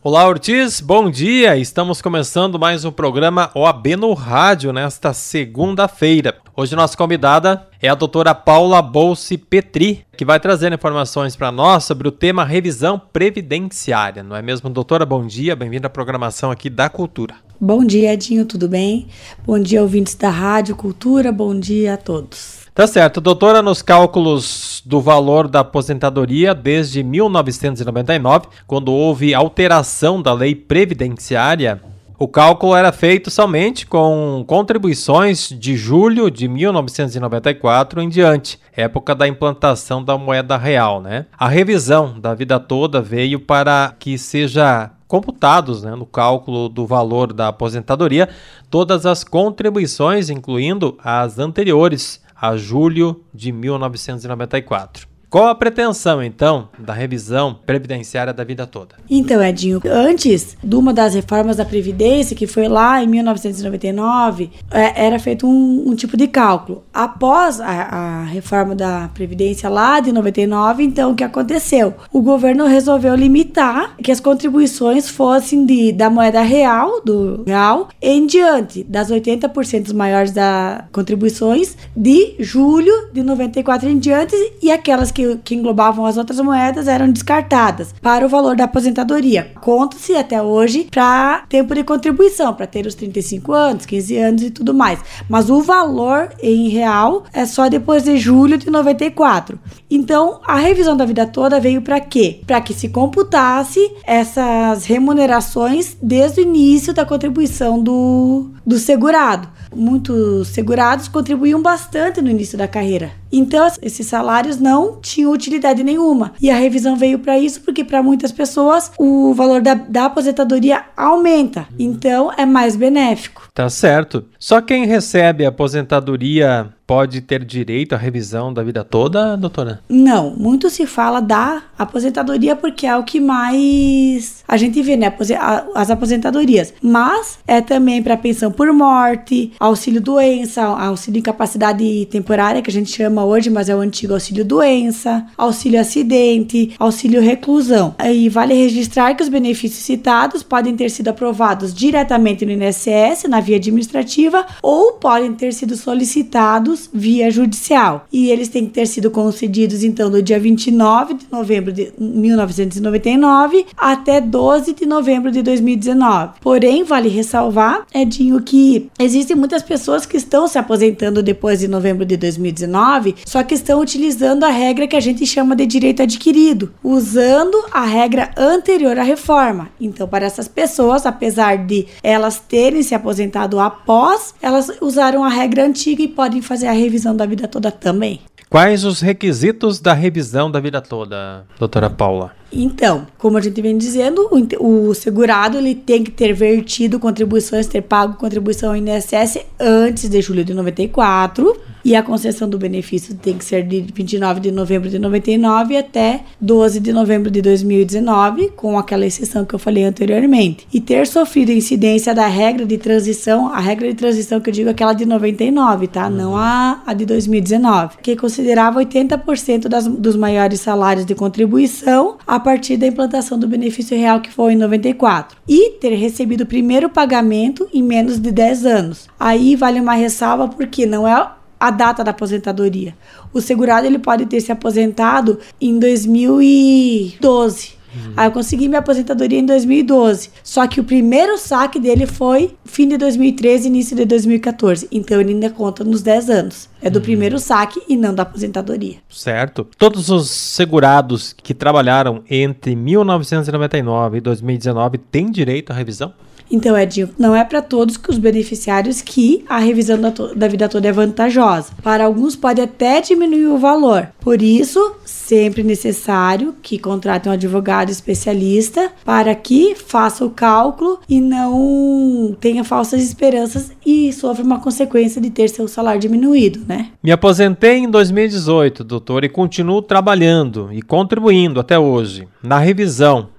Olá, Ortiz, bom dia! Estamos começando mais um programa OAB no Rádio nesta segunda-feira. Hoje nossa convidada é a doutora Paula Bolsi Petri, que vai trazer informações para nós sobre o tema revisão previdenciária. Não é mesmo, doutora? Bom dia, bem-vinda à programação aqui da Cultura. Bom dia, Edinho, tudo bem? Bom dia, ouvintes da Rádio Cultura, bom dia a todos. Tá certo. Doutora, nos cálculos do valor da aposentadoria desde 1999, quando houve alteração da lei previdenciária, o cálculo era feito somente com contribuições de julho de 1994 em diante, época da implantação da moeda real, né? A revisão da vida toda veio para que seja computados, no cálculo do valor da aposentadoria todas as contribuições, incluindo as anteriores a julho de 1994. Qual a pretensão, então, da revisão previdenciária da vida toda? Então, Edinho, antes de uma das reformas da Previdência, que foi lá em 1999, era feito um tipo de cálculo. Após a reforma da Previdência lá de 99, então, o que aconteceu? O governo resolveu limitar que as contribuições fossem da moeda real, do real, em diante, das 80% maiores das contribuições de julho de 94 em diante, e aquelas que englobavam as outras moedas eram descartadas para o valor da aposentadoria. Conta-se até hoje para tempo de contribuição, para ter os 35 anos, 15 anos e tudo mais. Mas o valor em real é só depois de julho de 94. Então, a revisão da vida toda veio para quê? Para que se computasse essas remunerações desde o início da contribuição do segurado. Muitos segurados contribuíam bastante no início da carreira. Então, esses salários não tinham utilidade nenhuma. E a revisão veio para isso porque, para muitas pessoas, o valor da aposentadoria aumenta. Então, é mais benéfico. Tá certo. Só quem recebe a aposentadoria pode ter direito à revisão da vida toda, doutora? Não, muito se fala da aposentadoria porque é o que mais a gente vê, né? As aposentadorias. Mas é também para pensão por morte, auxílio doença, auxílio incapacidade temporária, que a gente chama hoje, mas é o antigo auxílio doença, auxílio acidente, auxílio reclusão. E vale registrar que os benefícios citados podem ter sido aprovados diretamente no INSS, na via administrativa, ou podem ter sido solicitados via judicial. E eles têm que ter sido concedidos, então, do dia 29 de novembro de 1999 até 12 de novembro de 2019. Porém, vale ressalvar, Edinho, que existem muitas pessoas que estão se aposentando depois de novembro de 2019, só que estão utilizando a regra que a gente chama de direito adquirido, usando a regra anterior à reforma. Então, para essas pessoas, apesar de elas terem se aposentado após, elas usaram a regra antiga e podem fazer a revisão da vida toda também. Quais os requisitos da revisão da vida toda, doutora Paula? Então, como a gente vem dizendo, o segurado ele tem que ter vertido contribuições, ter pago contribuição ao INSS antes de julho de 94, e a concessão do benefício tem que ser de 29 de novembro de 99 até 12 de novembro de 2019, com aquela exceção que eu falei anteriormente. E ter sofrido incidência da regra de transição, a regra de transição que eu digo é aquela de 99, tá? Não a de 2019, que considerava 80% dos maiores salários de contribuição a partir da implantação do benefício real, que foi em 94. E ter recebido o primeiro pagamento em menos de 10 anos. Aí vale uma ressalva porque não é a data da aposentadoria. O segurado ele pode ter se aposentado em 2012. Aí eu consegui minha aposentadoria em 2012. Só que o primeiro saque dele foi fim de 2013, início de 2014. Então ele ainda conta nos 10 anos. É do primeiro saque e não da aposentadoria. Certo. Todos os segurados que trabalharam entre 1999 e 2019 têm direito à revisão? Então, Edinho, não é para todos que os beneficiários que a revisão da vida toda é vantajosa. Para alguns pode até diminuir o valor. Por isso, sempre necessário que contratem um advogado especialista para que faça o cálculo e não tenha falsas esperanças e sofra uma consequência de ter seu salário diminuído, né? Me aposentei em 2018, doutor, e continuo trabalhando e contribuindo até hoje. Na revisão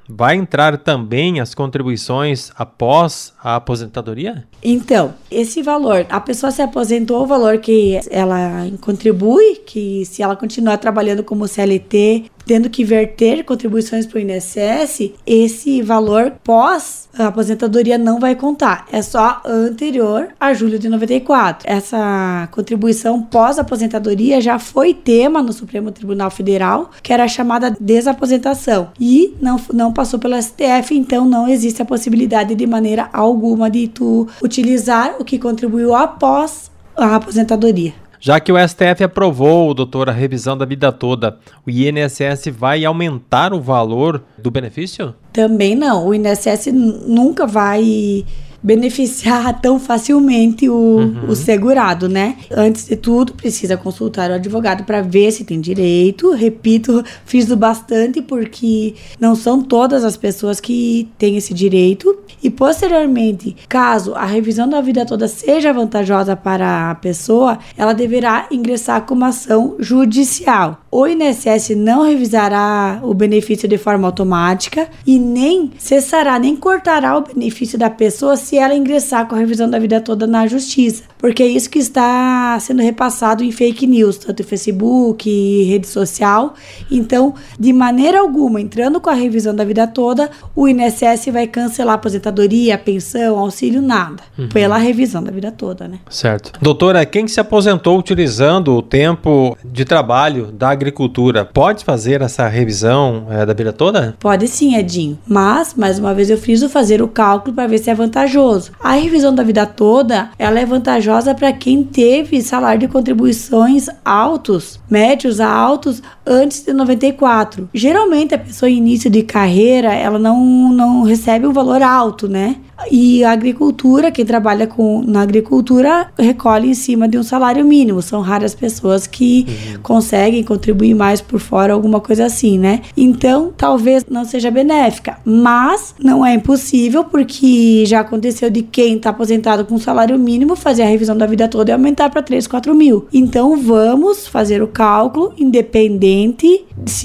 vai entrar também as contribuições após a aposentadoria? Então, esse valor, a pessoa se aposentou, o valor que ela contribui, que se ela continuar trabalhando como CLT, tendo que verter contribuições para o INSS, esse valor pós a aposentadoria não vai contar. É só anterior a julho de 94. Essa contribuição pós aposentadoria já foi tema no Supremo Tribunal Federal, que era a chamada desaposentação. E não passou pelo STF, então não existe a possibilidade de maneira alguma de tu utilizar o que contribuiu após a aposentadoria. Já que o STF aprovou, doutor, a revisão da vida toda, o INSS vai aumentar o valor do benefício? Também não. O INSS nunca vai beneficiar tão facilmente o segurado, né? Antes de tudo, precisa consultar o advogado para ver se tem direito. Repito, friso bastante porque não são todas as pessoas que têm esse direito. E posteriormente, caso a revisão da vida toda seja vantajosa para a pessoa, ela deverá ingressar com uma ação judicial. O INSS não revisará o benefício de forma automática e nem cessará, nem cortará o benefício da pessoa se ela ingressar com a revisão da vida toda na justiça. Porque é isso que está sendo repassado em fake news, tanto em Facebook, rede social. Então, de maneira alguma, entrando com a revisão da vida toda, o INSS vai cancelar a aposentadoria, pensão, auxílio, nada. Pela revisão da vida toda, né? Certo. Doutora, quem se aposentou utilizando o tempo de trabalho da agricultura, pode fazer essa revisão da vida toda? Pode sim, Edinho. Mas, mais uma vez, eu friso fazer o cálculo para ver se é vantajoso. A revisão da vida toda, ela é vantajosa para quem teve salário de contribuições altos, médios a altos, antes de 94. Geralmente, a pessoa em início de carreira, ela não recebe um valor alto, né? E a agricultura, quem trabalha na agricultura, recolhe em cima de um salário mínimo. São raras pessoas que conseguem contribuir mais por fora, alguma coisa assim, né? Então, talvez não seja benéfica, mas não é impossível, porque já aconteceu de quem está aposentado com salário mínimo fazer a revisão da vida toda e aumentar para 3, 4 mil. Então, vamos fazer o cálculo, independente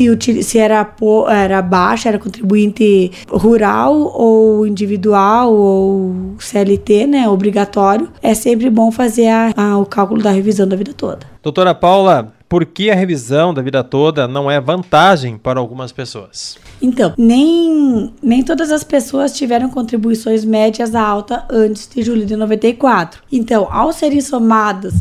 se era baixa, era contribuinte rural ou individual, ou CLT, né, obrigatório, é sempre bom fazer o cálculo da revisão da vida toda. Doutora Paula, por que a revisão da vida toda não é vantagem para algumas pessoas? Então, nem todas as pessoas tiveram contribuições médias a alta antes de julho de 94. Então, ao serem somadas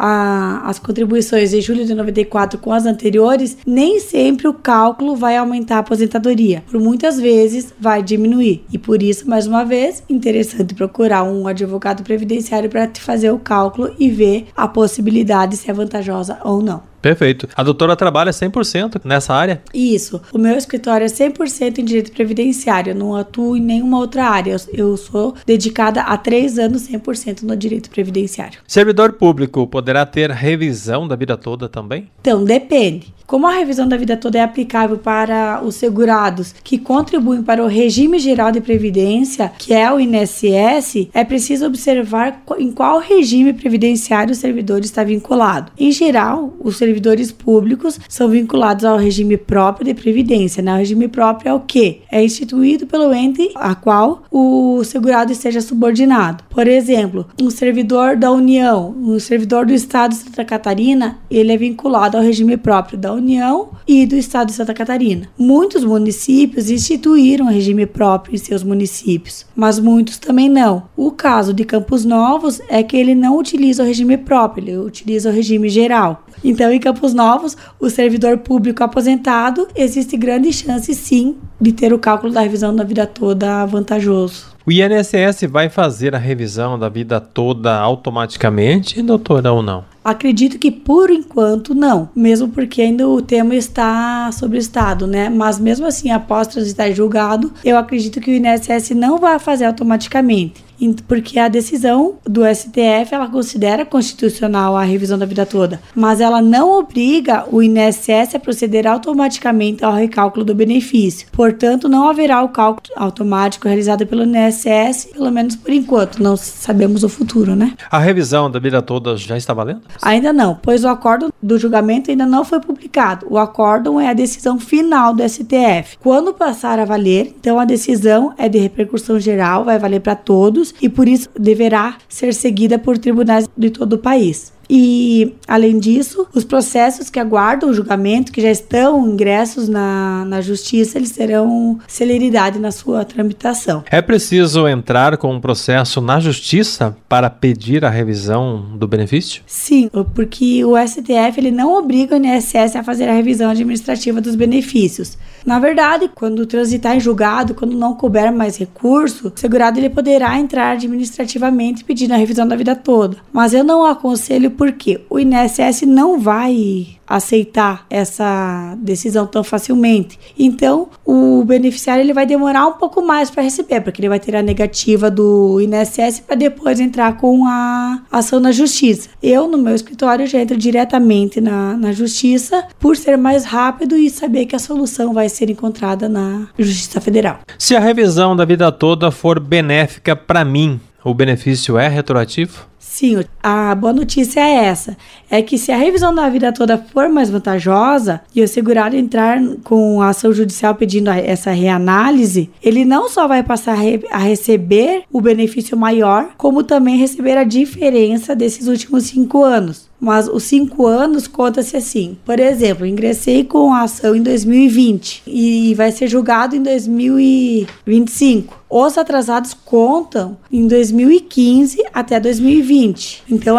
as contribuições de julho de 94 com as anteriores, nem sempre o cálculo vai aumentar a aposentadoria. Por muitas vezes vai diminuir. E por isso, mais uma vez, interessante procurar um advogado previdenciário para te fazer o cálculo e ver a possibilidade se é vantajosa ou não. Perfeito. A doutora trabalha 100% nessa área? Isso. O meu escritório é 100% em direito previdenciário. Eu não atuo em nenhuma outra área. Eu sou dedicada há 3 anos 100% no direito previdenciário. Servidor público poderá ter revisão da vida toda também? Então, depende. Como a revisão da vida toda é aplicável para os segurados que contribuem para o regime geral de previdência, que é o INSS, é preciso observar em qual regime previdenciário o servidor está vinculado. Em geral, os servidores públicos são vinculados ao regime próprio de previdência, né? O regime próprio é o quê? É instituído pelo ente a qual o segurado esteja subordinado. Por exemplo, um servidor da União, um servidor do Estado de Santa Catarina, ele é vinculado ao regime próprio da União e do Estado de Santa Catarina. Muitos municípios instituíram regime próprio em seus municípios, mas muitos também não. O caso de Campos Novos é que ele não utiliza o regime próprio, ele utiliza o regime geral. Então, em Campos Novos, o servidor público aposentado, existe grande chance, sim, de ter o cálculo da revisão da vida toda vantajoso. O INSS vai fazer a revisão da vida toda automaticamente, doutora, ou não? Acredito que por enquanto não, mesmo porque ainda o tema está sobre o Estado, né? Mas mesmo assim, após transitar julgado, eu acredito que o INSS não vai fazer automaticamente. porque a decisão do STF, ela considera constitucional a revisão da vida toda, mas ela não obriga o INSS a proceder automaticamente ao recálculo do benefício. Portanto, não haverá o cálculo automático realizado pelo INSS, pelo menos por enquanto, não sabemos o futuro, né? A revisão da vida toda já está valendo? Ainda não, pois o acórdão do julgamento ainda não foi publicado. O acórdão é a decisão final do STF. Quando passar a valer, então a decisão é de repercussão geral, vai valer para todos e por isso deverá ser seguida por tribunais de todo o país. E, além disso, os processos que aguardam o julgamento, que já estão ingressos na justiça, eles terão celeridade na sua tramitação. É preciso entrar com um processo na justiça para pedir a revisão do benefício? Sim, porque o STF ele não obriga o INSS a fazer a revisão administrativa dos benefícios. Na verdade, quando transitar em julgado, quando não couber mais recurso, o segurado ele poderá entrar administrativamente pedindo a revisão da vida toda. Mas eu não aconselho porque o INSS não vai aceitar essa decisão tão facilmente. Então, o beneficiário ele vai demorar um pouco mais para receber, porque ele vai ter a negativa do INSS para depois entrar com a ação na justiça. Eu, no meu escritório, já entro diretamente na justiça por ser mais rápido e saber que a solução vai ser encontrada na Justiça Federal. Se a revisão da vida toda for benéfica para mim, o benefício é retroativo? Sim, a boa notícia é essa, é que se a revisão da vida toda for mais vantajosa e o segurado entrar com a ação judicial pedindo essa reanálise, ele não só vai passar a receber o benefício maior, como também receber a diferença desses últimos 5 anos. Mas os 5 anos conta-se assim. Por exemplo, ingressei com a ação em 2020 e vai ser julgado em 2025. Os atrasados contam em 2015 até 2020. Então,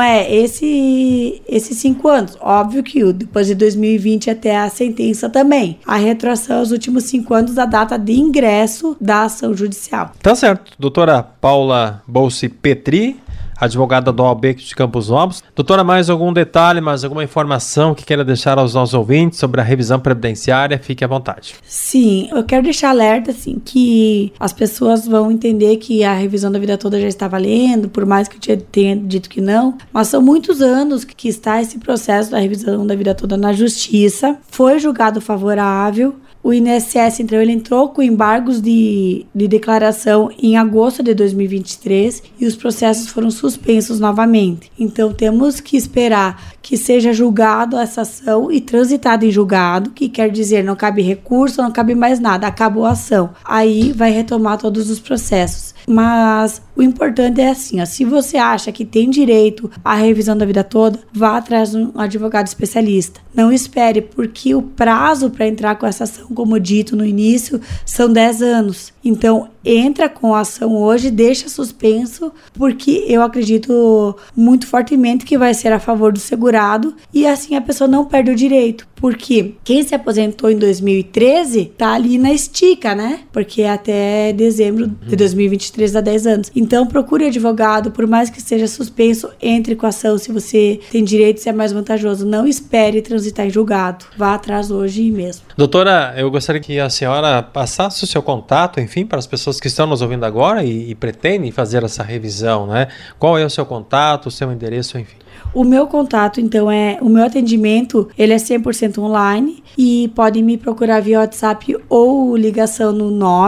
esses 5 anos. Óbvio que depois de 2020 até a sentença também. A retroação aos últimos 5 anos da data de ingresso da ação judicial. Tá certo. Doutora Paula Bolsi Petri, advogada da OAB de Campos Novos. Doutora, mais algum detalhe, mais alguma informação que queira deixar aos nossos ouvintes sobre a revisão previdenciária? Fique à vontade. Sim, eu quero deixar alerta, assim, que as pessoas vão entender que a revisão da vida toda já está valendo, por mais que eu tenha dito que não, mas são muitos anos que está esse processo da revisão da vida toda na justiça, foi julgado favorável. O INSS, então, ele entrou com embargos de declaração em agosto de 2023 e os processos foram suspensos novamente. Então, temos que esperar que seja julgado essa ação e transitada em julgado, que quer dizer não cabe recurso, não cabe mais nada, acabou a ação. Aí vai retomar todos os processos. Mas o importante é assim, ó, se você acha que tem direito à revisão da vida toda, vá atrás de um advogado especialista. Não espere, porque o prazo para entrar com essa ação, como dito no início, são 10 anos. Então, entra com a ação hoje, deixa suspenso, porque eu acredito muito fortemente que vai ser a favor do segurado e assim a pessoa não perde o direito. Porque quem se aposentou em 2013 tá ali na estica, né? Porque até dezembro de 2023 dá 10 anos. Então, procure advogado, por mais que seja suspenso, entre com a ação se você tem direito, se é mais vantajoso. Não espere transitar em julgado. Vá atrás hoje mesmo. Doutora, eu gostaria que a senhora passasse o seu contato, enfim, para as pessoas que estão nos ouvindo agora e pretendem fazer essa revisão, né? Qual é o seu contato, o seu endereço, enfim? O meu contato, então, o meu atendimento, ele é 100% online e podem me procurar via WhatsApp ou ligação no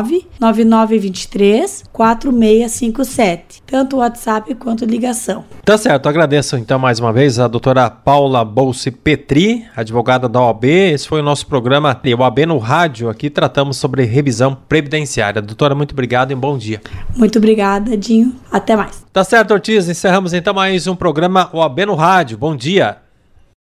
99923-4657. Tanto WhatsApp quanto ligação. Tá certo, agradeço então mais uma vez a doutora Paula Bolsi Petri, advogada da OAB. Esse foi o nosso programa OAB no Rádio. Aqui tratamos sobre revisão previdenciária. Doutora, muito obrigado e um bom dia. Muito obrigada, Dinho. Até mais. Tá certo, Ortiz. Encerramos então mais um programa OAB no Rádio. Bom dia.